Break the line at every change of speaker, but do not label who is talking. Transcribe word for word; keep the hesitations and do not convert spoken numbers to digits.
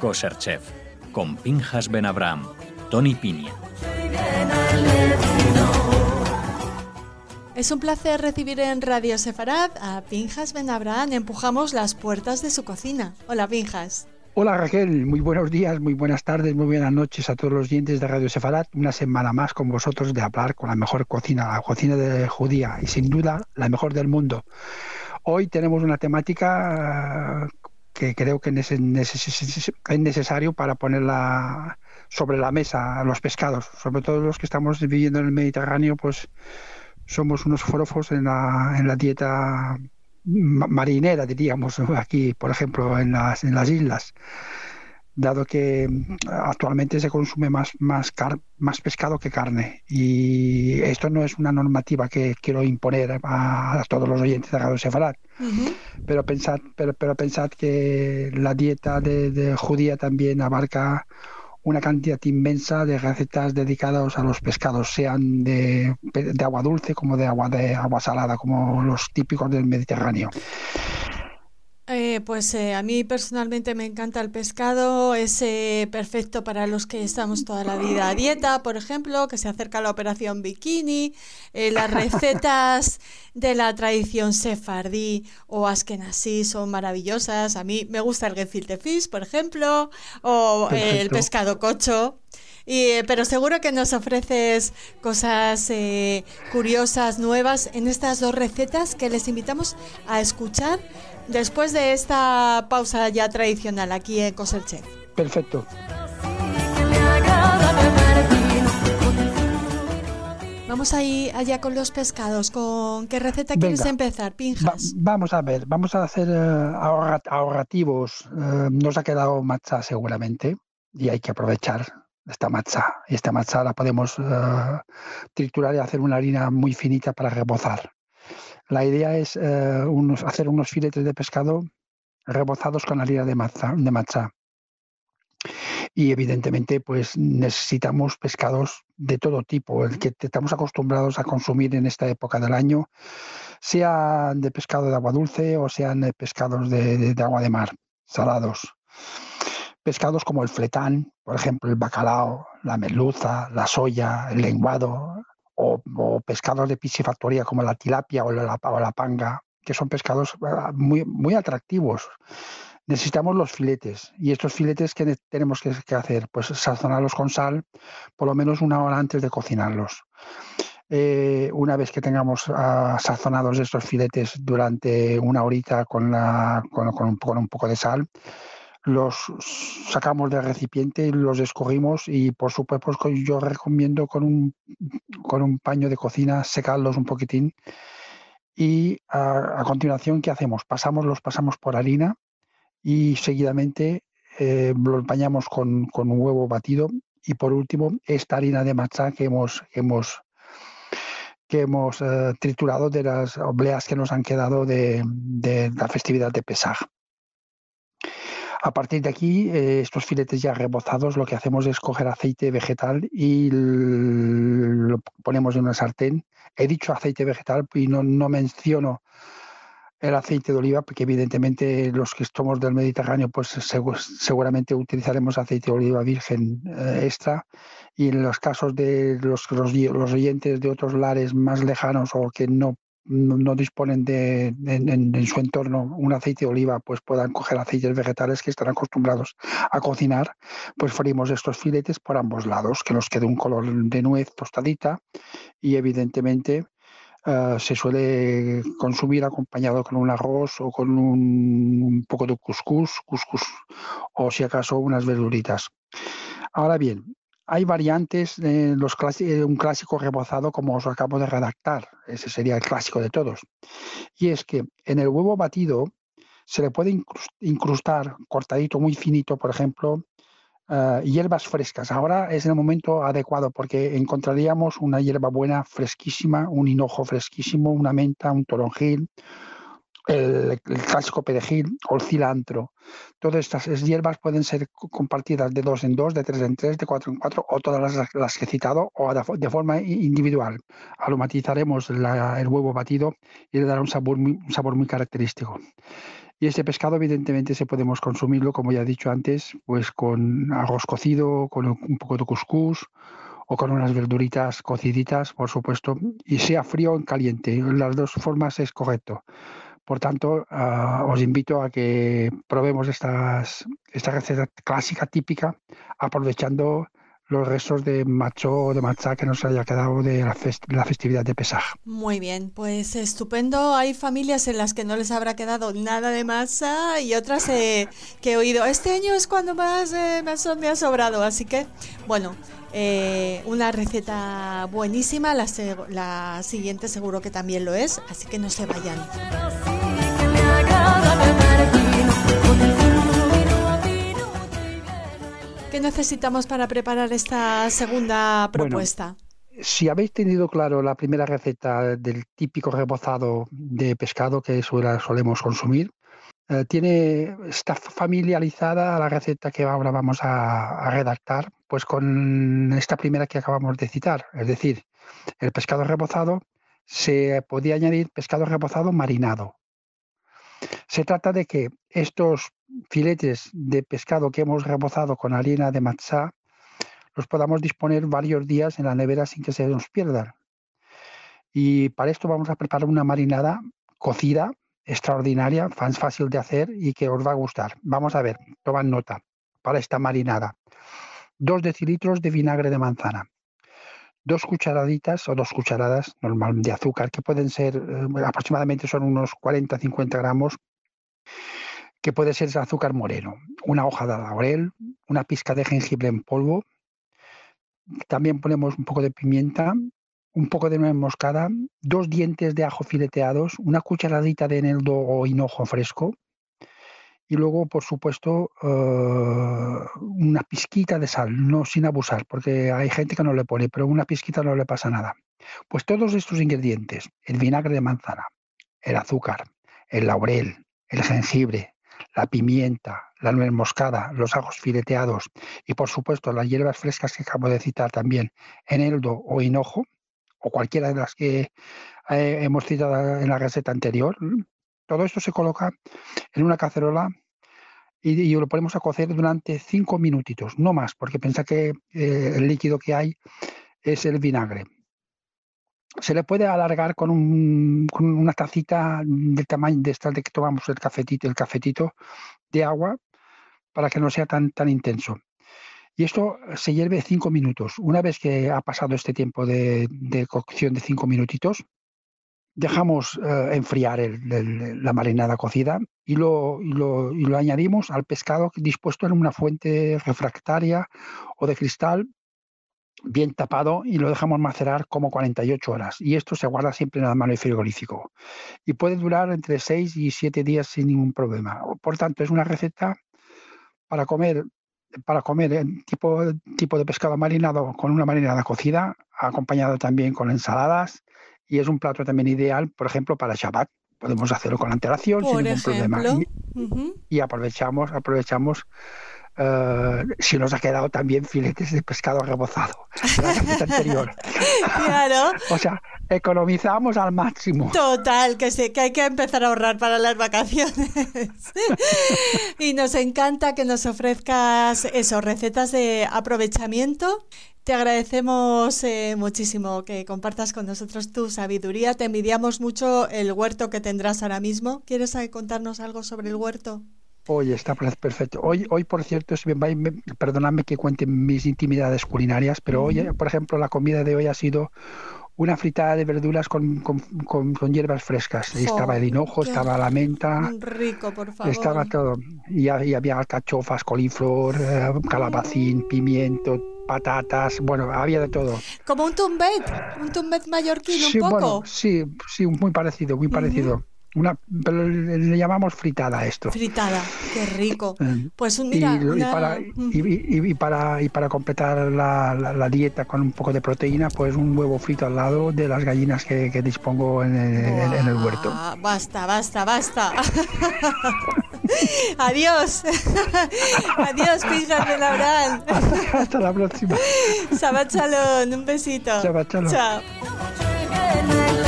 Kosher Chef, con Pinchas Ben Abraham, Tony Piña.
Es un placer recibir en Radio Sefarad a Pinchas Ben Abraham. Empujamos las puertas de su cocina. Hola, Pinchas.
Hola, Raquel. Muy buenos días, muy buenas tardes, muy buenas noches a todos los oyentes de Radio Sefarad. Una semana más con vosotros de hablar con la mejor cocina, la cocina de judía y sin duda la mejor del mundo. Hoy tenemos una temática que creo que es necesario para ponerla sobre la mesa, los pescados, sobre todo los que estamos viviendo en el Mediterráneo, pues somos unos forofos en la, en la dieta marinera, diríamos, aquí, por ejemplo, en las, en las islas, dado que actualmente se consume más, más, car más pescado que carne. Y esto no es una normativa que quiero imponer a, a todos los oyentes de Radio Sefarad, uh-huh. pero, pensad, pero, pero pensad que la dieta de, de judía también abarca una cantidad inmensa de recetas dedicadas a los pescados, sean de, de agua dulce como de agua, de agua salada, como los típicos del Mediterráneo.
Eh, pues eh, a mí personalmente me encanta el pescado, es eh, perfecto para los que estamos toda la vida a dieta, por ejemplo, que se acerca la operación bikini, eh, las recetas de la tradición sefardí o askenazí son maravillosas. A mí me gusta el gefilte fish, por ejemplo, o eh, el pescado cocho. Y, pero seguro que nos ofreces cosas eh, curiosas, nuevas en estas dos recetas que les invitamos a escuchar después de esta pausa ya tradicional aquí en Kosher Chef.
Perfecto.
Vamos ahí allá con los pescados. ¿Con qué receta Venga, quieres empezar, Pinchas?
Va, vamos a ver, vamos a hacer uh, ahorrat ahorrativos. Uh, nos ha quedado matzá seguramente y hay que aprovechar esta matzá. Esta matzá la podemos uh, triturar y hacer una harina muy finita para rebozar. La idea es uh, unos, hacer unos filetes de pescado rebozados con harina de matzá, de matzá. Y evidentemente pues necesitamos pescados de todo tipo, el que estamos acostumbrados a consumir en esta época del año, sea de pescado de agua dulce o sean de pescados de, de, de agua de mar, salados. Pescados como el fletán, por ejemplo, el bacalao, la merluza, la soya, el lenguado, o, o pescados de piscifactoría como la tilapia o la, o la panga, que son pescados muy, muy atractivos. Necesitamos los filetes, y estos filetes, ¿qué tenemos que, que hacer? Pues sazonarlos con sal por lo menos una hora antes de cocinarlos. Eh, una vez que tengamos uh, sazonados estos filetes durante una horita con, la, con, con, un, con un poco de sal, los sacamos del recipiente y los escurrimos, y por supuesto yo recomiendo con un, con un paño de cocina secarlos un poquitín, y a, a continuación, ¿qué hacemos? Pasamos, los pasamos por harina y seguidamente eh, lo empañamos con, con un huevo batido, y por último esta harina de matzá que hemos, hemos, que hemos eh, triturado de las obleas que nos han quedado de, de la festividad de Pesaj. A partir de aquí, eh, estos filetes ya rebozados, lo que hacemos es coger aceite vegetal y lo ponemos en una sartén. He dicho aceite vegetal y no, no menciono el aceite de oliva, porque evidentemente los que somos del Mediterráneo pues seg seguramente utilizaremos aceite de oliva virgen eh, extra, y en los casos de los, los, los oyentes de otros lares más lejanos o que no, no, no disponen de, de en, en su entorno un aceite de oliva, pues puedan coger aceites vegetales que están acostumbrados a cocinar, pues freímos estos filetes por ambos lados, que nos quede un color de nuez tostadita, y evidentemente Uh, se suele consumir acompañado con un arroz o con un, un poco de cuscús, cuscús o si acaso unas verduritas. Ahora bien, hay variantes, eh, los clásicos, un clásico rebozado como os acabo de redactar, ese sería el clásico de todos, y es que en el huevo batido se le puede incrustar cortadito muy finito, por ejemplo, Uh, hierbas frescas. Ahora es el momento adecuado porque encontraríamos una hierba buena, fresquísima, un hinojo fresquísimo, una menta, un toronjil, el, el clásico perejil o el cilantro. Todas estas hierbas pueden ser compartidas de dos en dos, de tres en tres, de cuatro en cuatro, o todas las, las que he citado, o de, de forma individual. Aromatizaremos la, el huevo batido y le dará un sabor muy, un sabor muy característico. Y este pescado, evidentemente, se podemos consumirlo, como ya he dicho antes, pues con arroz cocido, con un poco de cuscús o con unas verduritas cociditas, por supuesto, y sea frío o caliente. Las dos formas es correcto. Por tanto, uh, os invito a que probemos estas, esta receta clásica, típica, aprovechando los restos de macho o de matzá que nos haya quedado de la, fest la festividad de Pesaj.
Muy bien, pues estupendo. Hay familias en las que no les habrá quedado nada de masa y otras eh, que he oído, este año es cuando más eh, me, ha, me ha sobrado, así que, bueno, eh, una receta buenísima, la, la siguiente seguro que también lo es, así que no se vayan. ¿Qué necesitamos para preparar esta segunda propuesta?
Bueno, si habéis tenido claro la primera receta del típico rebozado de pescado que solemos consumir, eh, tiene, está familiarizada la receta que ahora vamos a, a redactar, pues con esta primera que acabamos de citar. Es decir, el pescado rebozado, se podía añadir pescado rebozado marinado. Se trata de que estos filetes de pescado que hemos rebozado con harina de matzá los podamos disponer varios días en la nevera sin que se nos pierdan. Y para esto vamos a preparar una marinada cocida, extraordinaria, fácil de hacer y que os va a gustar. Vamos a ver, tomad nota para esta marinada. Dos decilitros de vinagre de manzana. Dos cucharaditas o dos cucharadas normal de azúcar, que pueden ser eh, aproximadamente son unos cuarenta a cincuenta gramos, que puede ser azúcar moreno, una hoja de laurel, una pizca de jengibre en polvo, también ponemos un poco de pimienta, un poco de nuez moscada, dos dientes de ajo fileteados, una cucharadita de eneldo o hinojo fresco y luego, por supuesto, uh, una pizquita de sal, no sin abusar, porque hay gente que no le pone, pero una pizquita no le pasa nada. Pues todos estos ingredientes, el vinagre de manzana, el azúcar, el laurel, el jengibre, la pimienta, la nuez moscada, los ajos fileteados y, por supuesto, las hierbas frescas que acabo de citar también, eneldo o hinojo, o cualquiera de las que eh, hemos citado en la receta anterior. Todo esto se coloca en una cacerola y, y lo ponemos a cocer durante cinco minutitos, no más, porque piensa que eh, el líquido que hay es el vinagre. Se le puede alargar con, un, con una tacita del tamaño de esta de que tomamos el cafetito, el cafetito de agua para que no sea tan, tan intenso. Y esto se hierve cinco minutos. Una vez que ha pasado este tiempo de, de cocción de cinco minutitos, dejamos eh, enfriar el, el, la marinada cocida y lo, y, lo, y lo añadimos al pescado dispuesto en una fuente refractaria o de cristal, bien tapado, y lo dejamos macerar como cuarenta y ocho horas. Y esto se guarda siempre en la mano del frigorífico. Y puede durar entre seis y siete días sin ningún problema. Por tanto, es una receta para comer para comer tipo, tipo de pescado marinado con una marinada cocida, acompañado también con ensaladas, y es un plato también ideal, por ejemplo, para Shabbat. Podemos hacerlo con antelación sin ningún problema. Y, uh-huh. y aprovechamos, aprovechamos uh, si nos ha quedado también filetes de pescado rebozado de la receta anterior.
Claro.
O sea, economizamos al máximo.
Total, que sí, que hay que empezar a ahorrar para las vacaciones. Y nos encanta que nos ofrezcas eso, recetas de aprovechamiento. Te agradecemos eh, muchísimo que compartas con nosotros tu sabiduría. Te envidiamos mucho el huerto que tendrás ahora mismo. ¿Quieres contarnos algo sobre el huerto?
Oye, está perfecto. Hoy, hoy por cierto, si me, me, perdonadme que cuente mis intimidades culinarias, pero uh-huh. hoy, por ejemplo, la comida de hoy ha sido una fritada de verduras con, con, con, con hierbas frescas. Oh, estaba el hinojo, estaba la menta.
Rico, por favor.
Estaba todo. Y, y había alcachofas, coliflor, eh, calabacín, uh-huh. pimiento, patatas, bueno, había de todo.
Como un tumbet, un tumbet mallorquín,
sí,
un poco.
Bueno, sí, sí, muy parecido, muy uh-huh. parecido. Una, pero le llamamos fritada a esto.
Fritada, qué rico. Pues mira,
y,
una...
y, para, y, y, y, para, y para completar la, la, la dieta con un poco de proteína, pues un huevo frito al lado de las gallinas que, que dispongo en el, en, en el huerto.
Basta, basta, basta. Adiós. Adiós, Pinjas Benabrán.
Hasta, hasta la próxima.
Shabbat Shalom, un besito.
Shabbat Shalom.
Chao.